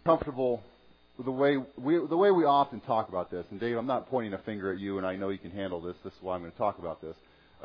comfortable with the way we often talk about this. And Dave, I'm not pointing a finger at you, and I know you can handle this. This is why I'm going to talk about this.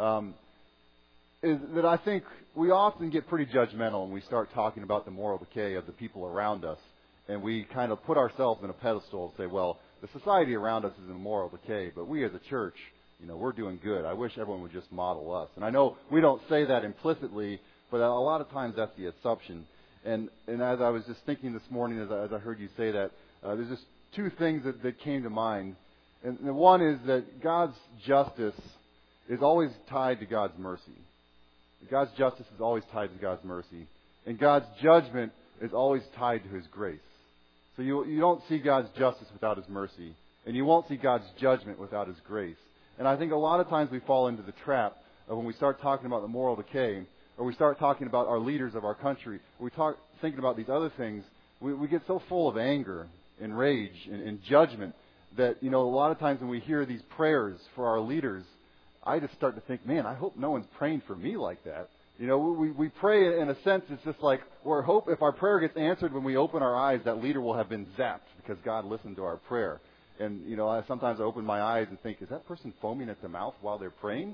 Is that I think we often get pretty judgmental when we start talking about the moral decay of the people around us, and we kind of put ourselves in a pedestal and say, well, the society around us is in moral decay, but we as a church, we're doing good. I wish everyone would just model us. And I know we don't say that implicitly, but a lot of times that's the assumption. And as I was just thinking this morning, as I heard you say that, there's just two things that came to mind. And the one is that God's justice is always tied to God's mercy. God's justice is always tied to God's mercy. And God's judgment is always tied to His grace. So you don't see God's justice without His mercy. And you won't see God's judgment without His grace. And I think a lot of times we fall into the trap of when we start talking about the moral decay, or we start talking about our leaders of our country, or we start thinking about these other things, we get so full of anger and rage and judgment that, a lot of times when we hear these prayers for our leaders, I just start to think, man, I hope no one's praying for me like that. We pray in a sense, it's just like, if our prayer gets answered when we open our eyes, that leader will have been zapped because God listened to our prayer. And, sometimes I open my eyes and think, is that person foaming at the mouth while they're praying?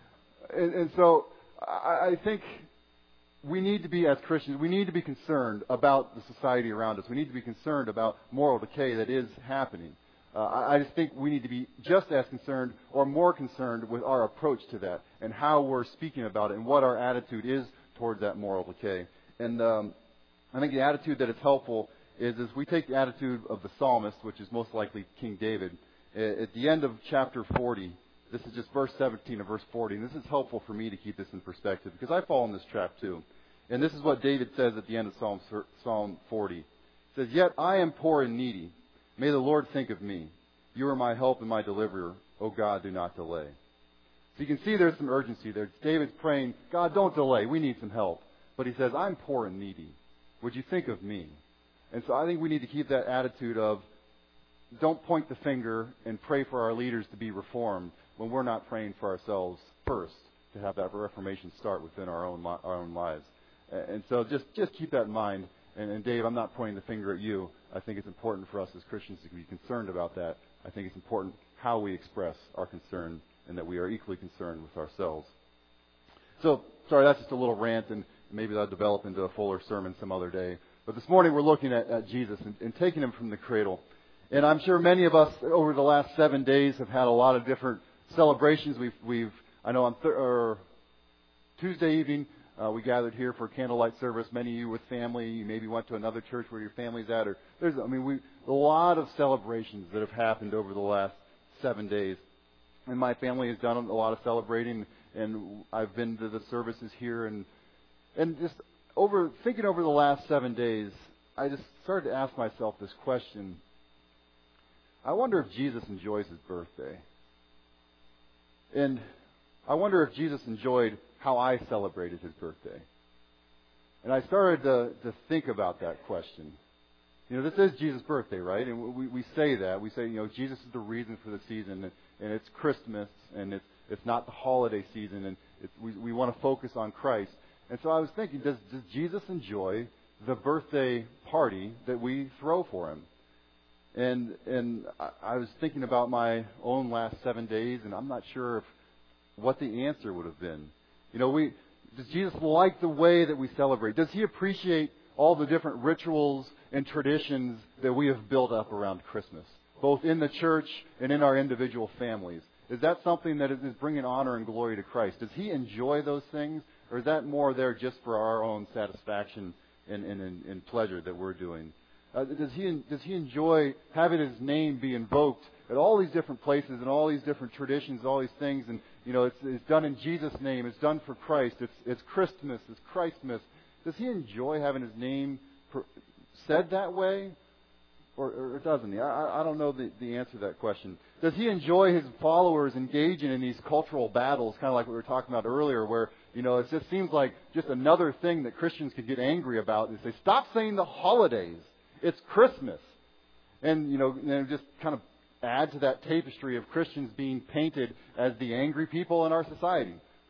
And so I think we need to be, as Christians, we need to be concerned about the society around us. We need to be concerned about moral decay that is happening. I just think we need to be just as concerned or more concerned with our approach to that and how we're speaking about it and what our attitude is towards that moral decay. And I think the attitude that is helpful is we take the attitude of the psalmist, which is most likely King David. At the end of chapter 40, this is just verse 17 of verse 40, and this is helpful for me to keep this in perspective because I fall in this trap too. And this is what David says at the end of Psalm 40. It says, "Yet I am poor and needy. May the Lord think of me. You are my help and my deliverer. O God, do not delay." So you can see there's some urgency there. David's praying, God, don't delay. We need some help. But he says, I'm poor and needy. Would you think of me? And so I think we need to keep that attitude of don't point the finger and pray for our leaders to be reformed when we're not praying for ourselves first to have that reformation start within our own lives. And so just keep that in mind. And Dave, I'm not pointing the finger at you. I think it's important for us as Christians to be concerned about that. I think it's important how we express our concern and that we are equally concerned with ourselves. So, sorry, that's just a little rant, and maybe that'll develop into a fuller sermon some other day. But this morning we're looking at Jesus and taking Him from the cradle. And I'm sure many of us over the last 7 days have had a lot of different celebrations. I know on Tuesday evening, we gathered here for a candlelight service. Many of you with family. You maybe went to another church where your family's at. A lot of celebrations that have happened over the last 7 days. And my family has done a lot of celebrating. And I've been to the services here. And just thinking over the last 7 days, I just started to ask myself this question. I wonder if Jesus enjoys His birthday. And I wonder if Jesus enjoyed how I celebrated His birthday. And I started to think about that question. This is Jesus' birthday, right? And we say that. We say, Jesus is the reason for the season, and it's Christmas, and it's not the holiday season, and we want to focus on Christ. And so I was thinking, does Jesus enjoy the birthday party that we throw for Him? And I was thinking about my own last 7 days, and I'm not sure what the answer would have been. Does Jesus like the way that we celebrate? Does He appreciate all the different rituals and traditions that we have built up around Christmas, both in the church and in our individual families? Is that something that is bringing honor and glory to Christ? Does He enjoy those things, or is that more there just for our own satisfaction and pleasure that we're doing? Does he enjoy having His name be invoked at all these different places and all these different traditions, all these things? And it's done in Jesus' name. It's done for Christ. It's Christmas. It's Christmas. Does He enjoy having His name said that way, or doesn't He? I don't know the answer to that question. Does He enjoy His followers engaging in these cultural battles, kind of like we were talking about earlier, where it just seems like just another thing that Christians could get angry about and say, stop saying the holidays. It's Christmas. And, just kind of add to that tapestry of Christians being painted as the angry people in our society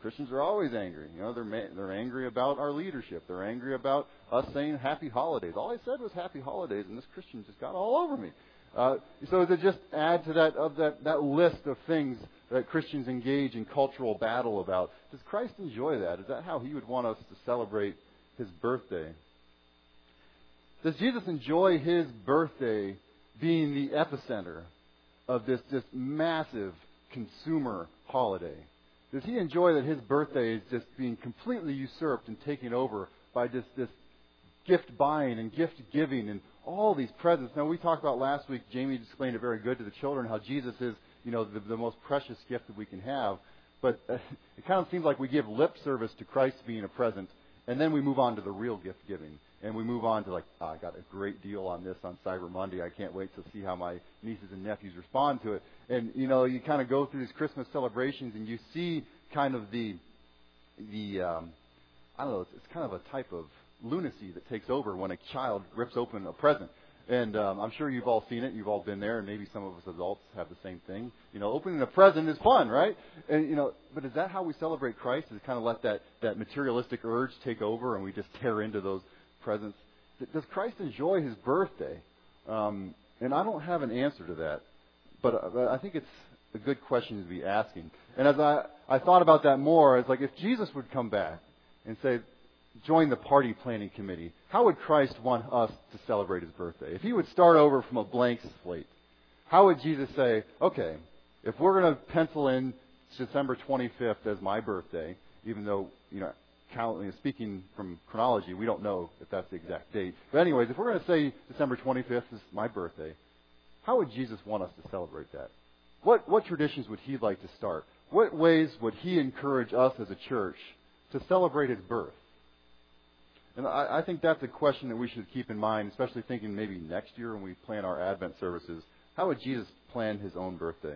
Christians are always angry. They're angry about our leadership. They're angry about us saying happy holidays. All I said was happy holidays, and this Christian just got all over me. So to just add to that list of things that Christians engage in cultural battle about, does Christ enjoy that? Is that how He would want us to celebrate His birthday? Does Jesus enjoy His birthday being the epicenter of this massive consumer holiday? Does He enjoy that His birthday is just being completely usurped and taken over by this gift buying and gift giving and all these presents? Now, we talked about last week, Jamie explained it very good to the children, how Jesus is, the most precious gift that we can have. But it kind of seems like we give lip service to Christ being a present, and then we move on to the real gift giving. And we move on to I got a great deal on this on Cyber Monday. I can't wait to see how my nieces and nephews respond to it. And, you kind of go through these Christmas celebrations and you see kind of the I don't know, it's kind of a type of lunacy that takes over when a child rips open a present. And I'm sure you've all seen it. You've all been there, and maybe some of us adults have the same thing. Opening a present is fun, right? And but is that how we celebrate Christ? Is kind of let that materialistic urge take over, and we just tear into those presents? Does Christ enjoy His birthday? And I don't have an answer to that, but I think it's a good question to be asking. And as I thought about that more, it's like if Jesus would come back and say, join the party planning committee, how would Christ want us to celebrate His birthday? If He would start over from a blank slate, how would Jesus say, okay, if we're going to pencil in December 25th as my birthday, even though, speaking from chronology, we don't know if that's the exact date. But anyways, if we're going to say December 25th is my birthday, how would Jesus want us to celebrate that? What traditions would He like to start? What ways would He encourage us as a church to celebrate His birth? And I think that's a question that we should keep in mind, especially thinking maybe next year when we plan our Advent services. How would Jesus plan His own birthday?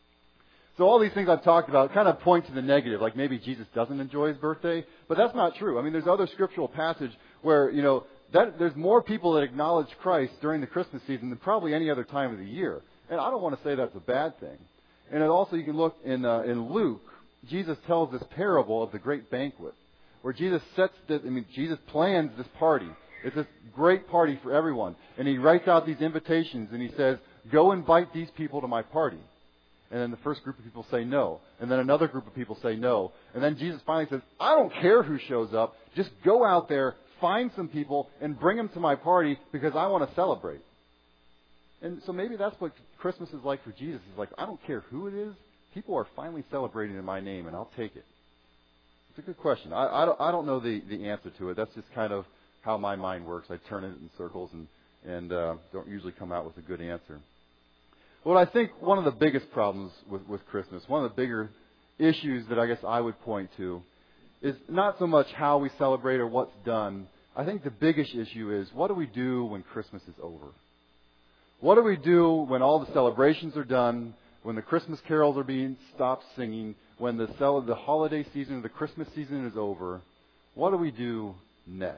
So all these things I've talked about kind of point to the negative, like maybe Jesus doesn't enjoy His birthday, but that's not true. I mean, there's other scriptural passage where, there's more people that acknowledge Christ during the Christmas season than probably any other time of the year. And I don't want to say that's a bad thing. And also you can look in Luke, Jesus tells this parable of the great banquet, where Jesus Jesus plans this party. It's this great party for everyone. And He writes out these invitations and He says, go invite these people to my party. And then the first group of people say no. And then another group of people say no. And then Jesus finally says, I don't care who shows up. Just go out there, find some people, and bring them to my party because I want to celebrate. And so maybe that's what Christmas is like for Jesus. He's like, I don't care who it is. People are finally celebrating in my name, and I'll take it. It's a good question. I don't know the answer to it. That's just kind of how my mind works. I turn it in circles and don't usually come out with a good answer. What I think one of the biggest problems with Christmas, one of the bigger issues that I guess I would point to, is not so much how we celebrate or what's done. I think the biggest issue is, what do we do when Christmas is over? What do we do when all the celebrations are done, when the Christmas carols are being stopped singing, when the holiday season, the Christmas season is over? What do we do next?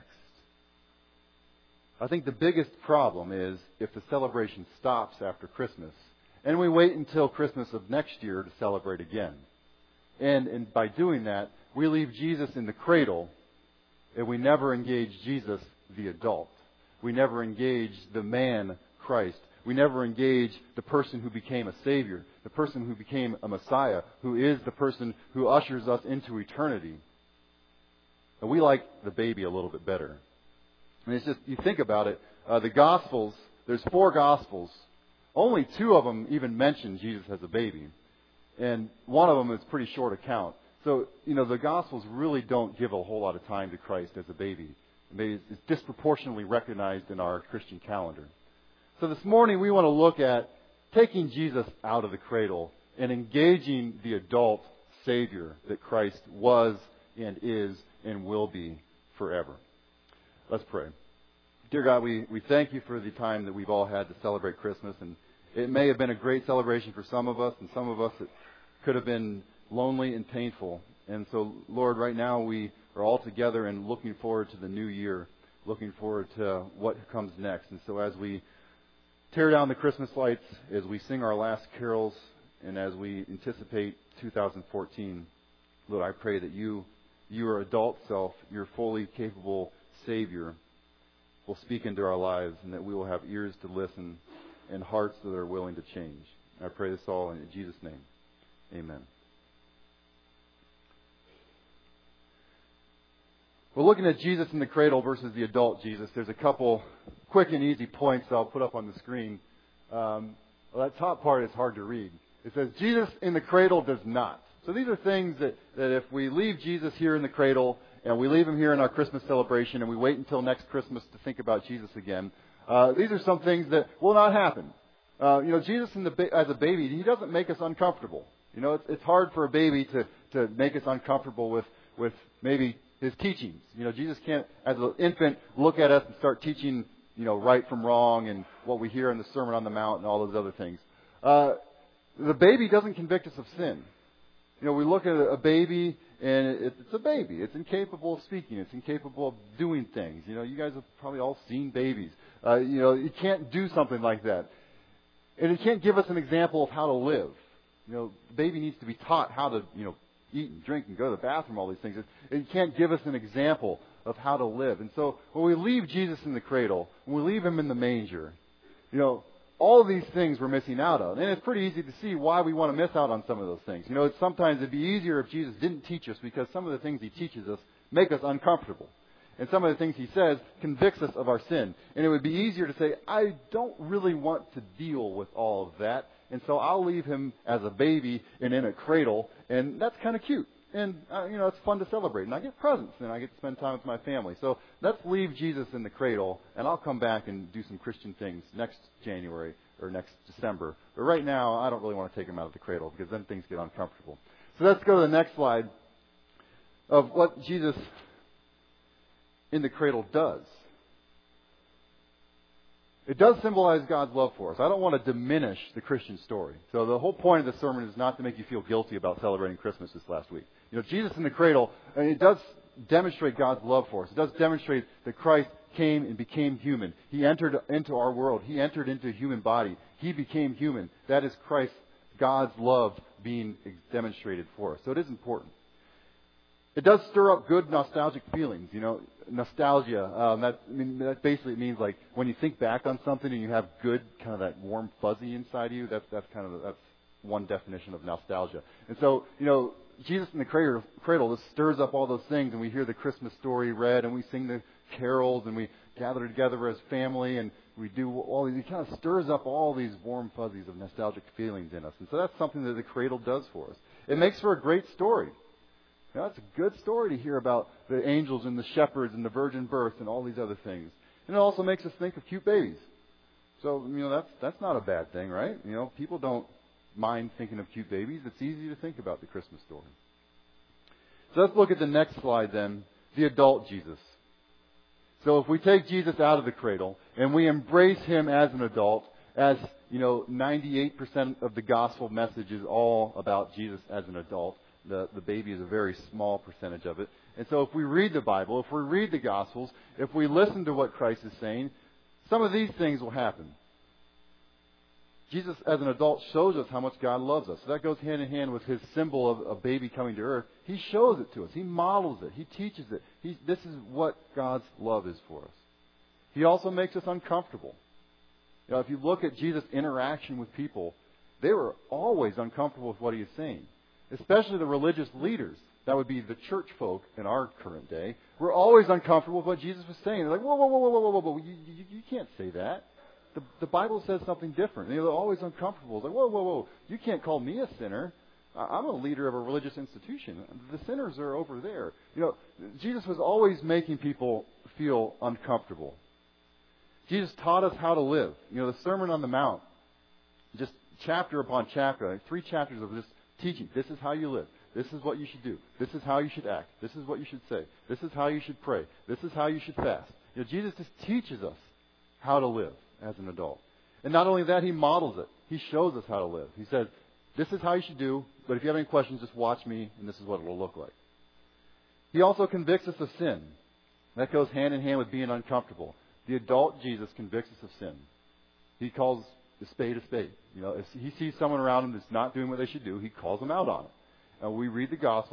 I think the biggest problem is if the celebration stops after Christmas, and we wait until Christmas of next year to celebrate again. And by doing that, we leave Jesus in the cradle, and we never engage Jesus, the adult. We never engage the man, Christ. We never engage the person who became a Savior, the person who became a Messiah, who is the person who ushers us into eternity. And we like the baby a little bit better. And it's just, you think about it, the Gospels, there's 4 Gospels. Only 2 of them even mention Jesus as a baby. And one of them is a pretty short account. So, the Gospels really don't give a whole lot of time to Christ as a baby. It's disproportionately recognized in our Christian calendar. So this morning we want to look at taking Jesus out of the cradle and engaging the adult Savior that Christ was and is and will be forever. Let's pray. Dear God, we thank You for the time that we've all had to celebrate Christmas. And it may have been a great celebration for some of us, and some of us it could have been lonely and painful. And so, Lord, right now we are all together and looking forward to the new year, looking forward to what comes next. And so as we tear down the Christmas lights, as we sing our last carols, and as we anticipate 2014, Lord, I pray that your adult self, your fully capable Savior, will speak into our lives, and that we will have ears to listen and hearts that are willing to change. I pray this all in Jesus' name. Amen. We're looking at Jesus in the cradle versus the adult Jesus. There's a couple quick and easy points that I'll put up on the screen. That top part is hard to read. It says, Jesus in the cradle does not. So these are things that if we leave Jesus here in the cradle, and we leave him here in our Christmas celebration, and we wait until next Christmas to think about Jesus again, these are some things that will not happen. Jesus as a baby, he doesn't make us uncomfortable. It's hard for a baby to make us uncomfortable with maybe his teachings. Jesus can't, as an infant, look at us and start teaching, right from wrong and what we hear in the Sermon on the Mount and all those other things. The baby doesn't convict us of sin. We look at a baby, and it's a baby. It's incapable of speaking. It's incapable of doing things. You guys have probably all seen babies. It can't do something like that. And it can't give us an example of how to live. The baby needs to be taught how to, eat and drink and go to the bathroom, all these things. It can't give us an example of how to live. And so when we leave Jesus in the cradle, when we leave him in the manger, all of these things we're missing out on. And it's pretty easy to see why we want to miss out on some of those things. Sometimes it'd be easier if Jesus didn't teach us, because some of the things he teaches us make us uncomfortable. And some of the things he says convicts us of our sin. And it would be easier to say, I don't really want to deal with all of that, and so I'll leave him as a baby and in a cradle, and that's kind of cute. And, it's fun to celebrate. And I get presents, and I get to spend time with my family. So let's leave Jesus in the cradle, and I'll come back and do some Christian things next January or next December. But right now, I don't really want to take him out of the cradle, because then things get uncomfortable. So let's go to the next slide of what Jesus in the cradle does. It does symbolize God's love for us. I don't want to diminish the Christian story. So the whole point of the sermon is not to make you feel guilty about celebrating Christmas this last week. Jesus in the cradle, it does demonstrate God's love for us. It does demonstrate that Christ came and became human. He entered into our world. He entered into a human body. He became human. That is Christ, God's love being demonstrated for us. So it is important. It does stir up good nostalgic feelings. Nostalgia. That basically means like when you think back on something and you have good kind of that warm fuzzy inside you. That's one definition of nostalgia. And so Jesus in the cradle, this stirs up all those things, and we hear the Christmas story read, and we sing the carols, and we gather together as family, and we do all these. It kind of stirs up all these warm fuzzies of nostalgic feelings in us. And so that's something that the cradle does for us. It makes for a great story. It's a good story to hear about the angels and the shepherds and the virgin birth and all these other things. And it also makes us think of cute babies. So, that's not a bad thing, right? People don't mind thinking of cute babies. It's easy to think about the Christmas story. So let's look at the next slide then, the adult Jesus. So if we take Jesus out of the cradle and we embrace him as an adult, as 98% of the gospel message is all about Jesus as an adult. The baby is a very small percentage of it. And so if we read the Bible, if we read the Gospels, if we listen to what Christ is saying, some of these things will happen. Jesus, as an adult, shows us how much God loves us. So that goes hand in hand with his symbol of a baby coming to earth. He shows it to us. He models it. He teaches it. This is what God's love is for us. He also makes us uncomfortable. If you look at Jesus' interaction with people, they were always uncomfortable with what he is saying. Especially the religious leaders, that would be the church folk in our current day, were always uncomfortable with what Jesus was saying. They're like, whoa, you can't say that. The Bible says something different. They're always uncomfortable. It's like, whoa, you can't call me a sinner. I'm a leader of a religious institution. The sinners are over there. Jesus was always making people feel uncomfortable. Jesus taught us how to live. The Sermon on the Mount, just chapter upon chapter, like 3 chapters of just teaching. This is how you live. This is what you should do. This is how you should act. This is what you should say. This is how you should pray. This is how you should fast. Jesus just teaches us how to live as an adult. And not only that, he models it. He shows us how to live. He says, this is how you should do, but if you have any questions, just watch me, and this is what it will look like. He also convicts us of sin. That goes hand in hand with being uncomfortable. The adult Jesus convicts us of sin. He calls a spade a spade. If he sees someone around him that's not doing what they should do, he calls them out on it. We read the Gospels,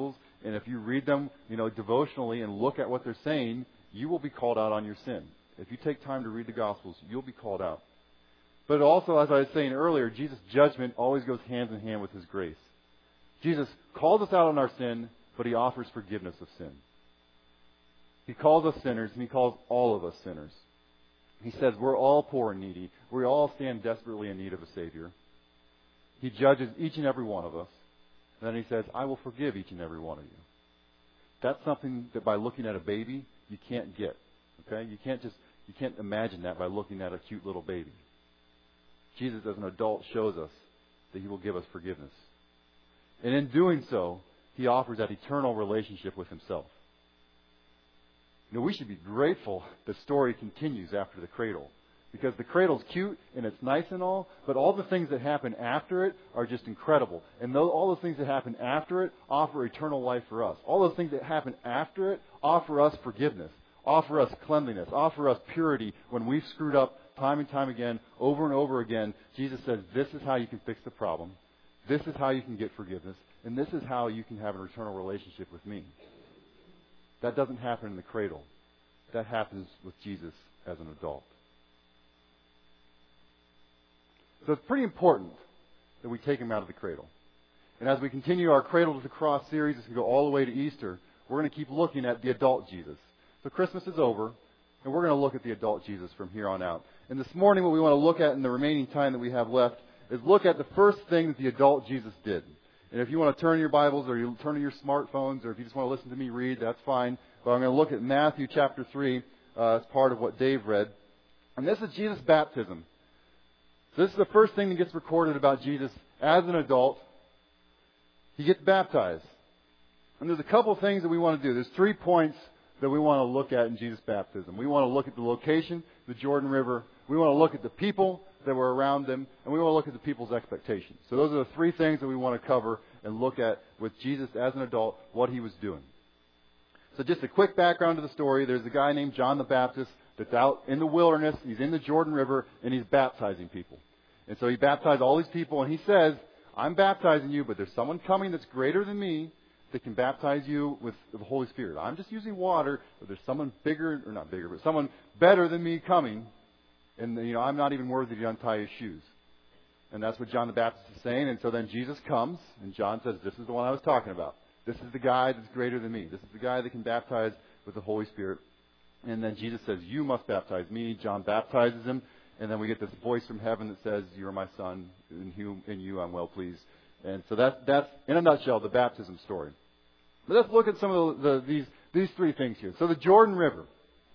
And if you read them, devotionally and look at what they're saying, you will be called out on your sin. If you take time to read the Gospels, you'll be called out. But also, as I was saying earlier, Jesus' judgment always goes hand in hand with His grace. Jesus calls us out on our sin, but He offers forgiveness of sin. He calls us sinners, and He calls all of us sinners. He says we're all poor and needy. We all stand desperately in need of a Savior. He judges each and every one of us. And then He says, I will forgive each and every one of you. That's something that by looking at a baby, you can't get. Okay? You can't imagine that by looking at a cute little baby. Jesus, as an adult, shows us that He will give us forgiveness. And in doing so, He offers that eternal relationship with Himself. We should be grateful the story continues after the cradle. Because the cradle's cute and it's nice and all, but all the things that happen after it are just incredible. And all those things that happen after it offer eternal life for us. All those things that happen after it offer us forgiveness, offer us cleanliness, offer us purity when we've screwed up time and time again, over and over again. Jesus says, this is how you can fix the problem. This is how you can get forgiveness. And this is how you can have an eternal relationship with me. That doesn't happen in the cradle. That happens with Jesus as an adult. So it's pretty important that we take Him out of the cradle. And as we continue our Cradle to the Cross series, as we go all the way to Easter, we're going to keep looking at the adult Jesus. So Christmas is over, and we're going to look at the adult Jesus from here on out. And this morning, what we want to look at in the remaining time that we have left is look at the first thing that the adult Jesus did. And if you want to turn to your Bibles or you turn to your smartphones or if you just want to listen to me read, that's fine. But I'm going to look at Matthew chapter 3 as part of what Dave read. And this is Jesus' baptism. So this is the first thing that gets recorded about Jesus as an adult. He gets baptized. And there's a couple things that we want to do. There's 3 points that we want to look at in Jesus' baptism. We want to look at the location, the Jordan River. We want to look at the people that were around them. And we want to look at the people's expectations. So those are the 3 things that we want to cover and look at with Jesus as an adult, what He was doing. So just a quick background to the story. There's a guy named John the Baptist that's out in the wilderness. He's in the Jordan River, and he's baptizing people. And so he baptized all these people, and he says, I'm baptizing you, but there's someone coming that's greater than me that can baptize you with the Holy Spirit. I'm just using water, but there's someone bigger, or not bigger, but someone better than me coming, and I'm not even worthy to untie his shoes. And that's what John the Baptist is saying. And so then Jesus comes, and John says, this is the one I was talking about. This is the guy that's greater than me. This is the guy that can baptize with the Holy Spirit. And then Jesus says, you must baptize me. John baptizes him. And then we get this voice from heaven that says, you are my son. In you I'm well pleased. And so that's in a nutshell, the baptism story. But let's look at some of these 3 things here. So the Jordan River.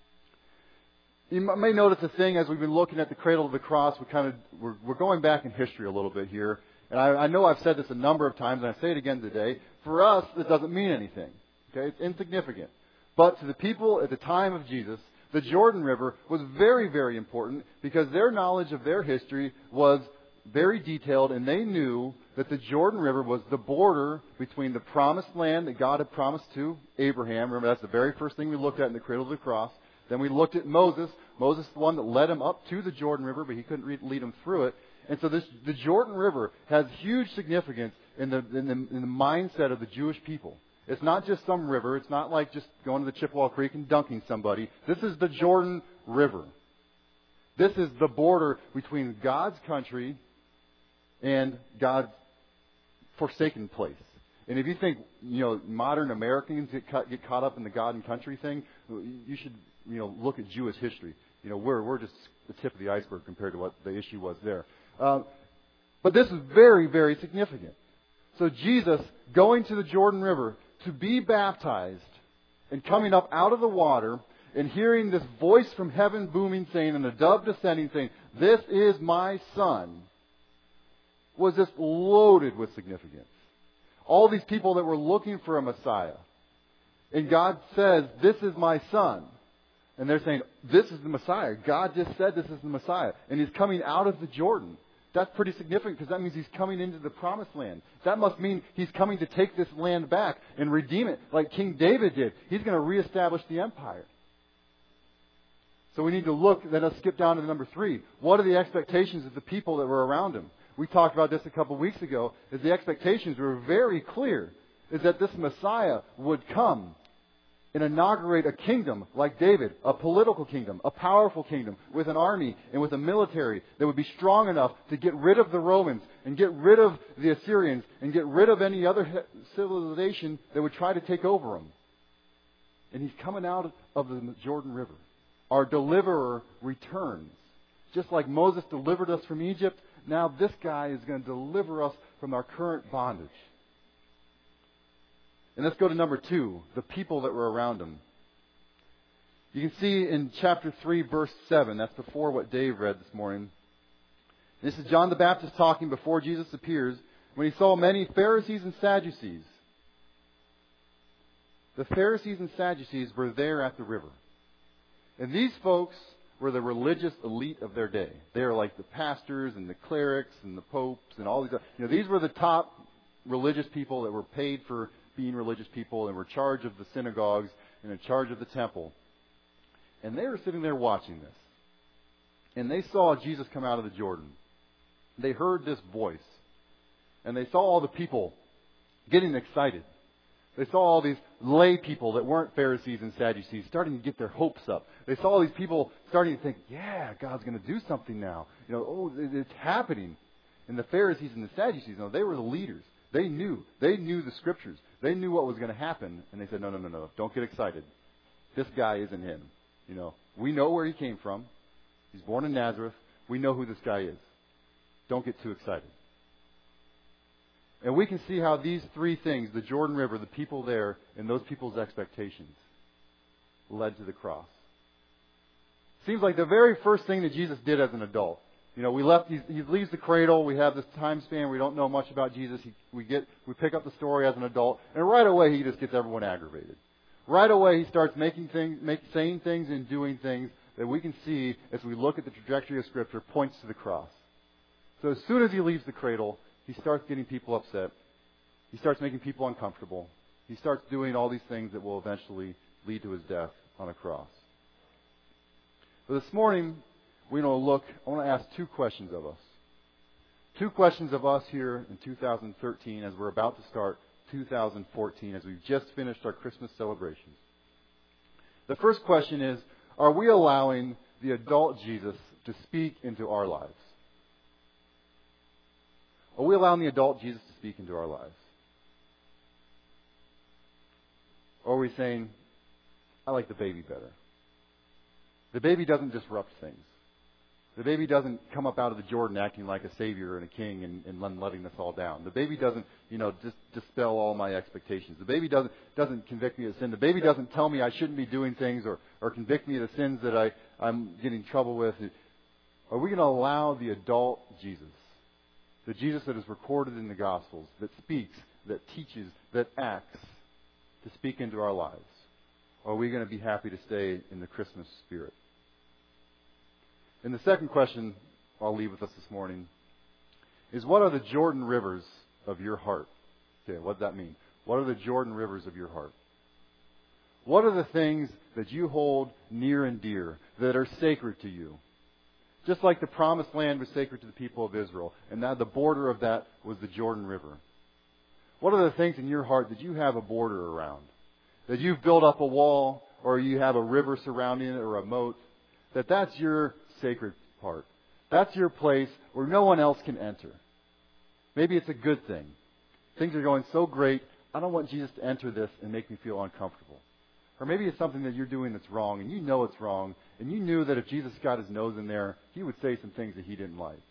You may notice a thing as we've been looking at the cradle of the cross. We're going back in history a little bit here. And I know I've said this a number of times, and I say it again today. For us, it doesn't mean anything. Okay, it's insignificant. But to the people at the time of Jesus, the Jordan River was very, very important because their knowledge of their history was very detailed, and they knew that the Jordan River was the border between the promised land that God had promised to Abraham. Remember, that's the very first thing we looked at in the cradle of the cross. Then we looked at Moses. Moses, the one that led him up to the Jordan River, but he couldn't lead him through it. And so the Jordan River has huge significance in the mindset of the Jewish people. It's not just some river. It's not like just going to the Chippewa Creek and dunking somebody. This is the Jordan River. This is the border between God's country and God's forsaken place. And if you think, modern Americans get caught up in the God and country thing, you should, look at Jewish history. We're just the tip of the iceberg compared to what the issue was there. But this is very, very significant. So Jesus going to the Jordan River to be baptized and coming up out of the water and hearing this voice from heaven booming saying, and a dove descending saying, this is my son, was just loaded with significance. All these people that were looking for a Messiah. And God says, this is my son. And they're saying, this is the Messiah. God just said this is the Messiah. And He's coming out of the Jordan. That's pretty significant because that means He's coming into the promised land. That must mean He's coming to take this land back and redeem it like King David did. He's going to reestablish the empire. So we need to look, then let's skip down to number 3. What are the expectations of the people that were around Him? We talked about this a couple of weeks ago, is the expectations were very clear. is that this Messiah would come and inaugurate a kingdom like David, a political kingdom, a powerful kingdom, with an army and with a military that would be strong enough to get rid of the Romans and get rid of the Assyrians and get rid of any other civilization that would try to take over them. And He's coming out of the Jordan River. Our deliverer returns. Just like Moses delivered us from Egypt, now this guy is going to deliver us from our current bondage. And let's go to number 2, the people that were around him. You can see in chapter 3, verse 7, that's before what Dave read this morning. This is John the Baptist talking before Jesus appears, when he saw many Pharisees and Sadducees. The Pharisees and Sadducees were there at the river. And these folks were the religious elite of their day. They are like the pastors and the clerics and the popes and all these. These were the top religious people that were paid for being religious people and were in charge of the synagogues and in charge of the temple. And they were sitting there watching this. And they saw Jesus come out of the Jordan. They heard this voice. And they saw all the people getting excited. They saw all these lay people that weren't Pharisees and Sadducees starting to get their hopes up. They saw all these people starting to think, yeah, God's going to do something now. It's happening. And the Pharisees and the Sadducees, they were the leaders. They knew the Scriptures. They knew what was going to happen. And they said, no, don't get excited. This guy isn't him. We know where he came from. He's born in Nazareth. We know who this guy is. Don't get too excited. And we can see how these 3 things, the Jordan River, the people there, and those people's expectations, led to the cross. Seems like the very first thing that Jesus did as an adult. He leaves the cradle. We have this time span. We don't know much about Jesus. We pick up the story as an adult, and right away he just gets everyone aggravated. Right away he starts saying things and doing things that we can see as we look at the trajectory of Scripture points to the cross. So as soon as he leaves the cradle, he starts getting people upset. He starts making people uncomfortable. He starts doing all these things that will eventually lead to his death on a cross. But this morning, I want to ask 2 questions of us. 2 questions of us here in 2013 as we're about to start 2014, as we've just finished our Christmas celebrations. The first question is, are we allowing the adult Jesus to speak into our lives? Are we allowing the adult Jesus to speak into our lives? Or are we saying, I like the baby better? The baby doesn't disrupt things. The baby doesn't come up out of the Jordan acting like a savior and a king and letting us all down. The baby doesn't, just dispel all my expectations. The baby doesn't convict me of sin. The baby doesn't tell me I shouldn't be doing things or convict me of the sins that I'm getting in trouble with. Are we going to allow the adult Jesus, the Jesus that is recorded in the Gospels, that speaks, that teaches, that acts, to speak into our lives? Or are we going to be happy to stay in the Christmas spirit? And the second question I'll leave with us this morning is, what are the Jordan rivers of your heart? Okay, what does that mean? What are the Jordan rivers of your heart? What are the things that you hold near and dear, that are sacred to you? Just like the promised land was sacred to the people of Israel, and now the border of that was the Jordan River. What are the things in your heart that you have a border around? That you've built up a wall, or you have a river surrounding it, or a moat, that's your sacred part. That's your place where no one else can enter. Maybe it's a good thing. Things are going so great, I don't want Jesus to enter this and make me feel uncomfortable. Or maybe it's something that you're doing that's wrong, and you know it's wrong, and you knew that if Jesus got his nose in there, he would say some things that he didn't like.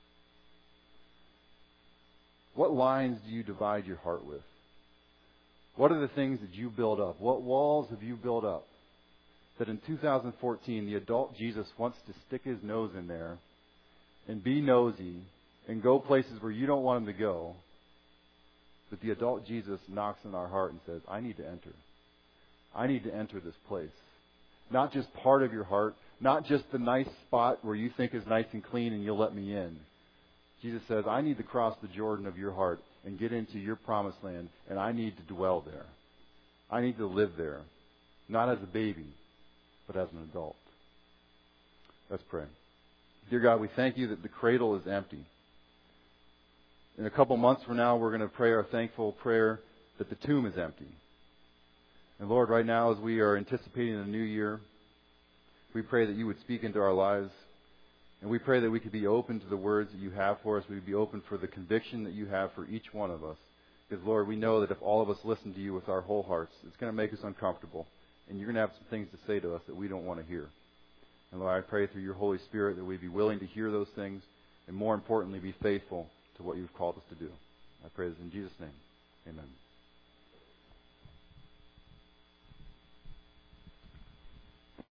What lines do you divide your heart with? What are the things that you build up? What walls have you built up that in 2014 the adult Jesus wants to stick his nose in there and be nosy and go places where you don't want him to go, but the adult Jesus knocks on our heart and says, I need to enter. I need to enter this place. Not just part of your heart, not just the nice spot where you think is nice and clean and you'll let me in. Jesus says, I need to cross the Jordan of your heart and get into your promised land, and I need to dwell there. I need to live there, not as a baby, but as an adult. Let's pray. Dear God, we thank you that the cradle is empty. In a couple months from now, we're going to pray our thankful prayer that the tomb is empty. And Lord, right now as we are anticipating the new year, we pray that you would speak into our lives. And we pray that we could be open to the words that you have for us. We would be open for the conviction that you have for each one of us. Because, Lord, we know that if all of us listen to you with our whole hearts, it's going to make us uncomfortable. And you're going to have some things to say to us that we don't want to hear. And, Lord, I pray through your Holy Spirit that we'd be willing to hear those things and, more importantly, be faithful to what you've called us to do. I pray this in Jesus' name. Amen.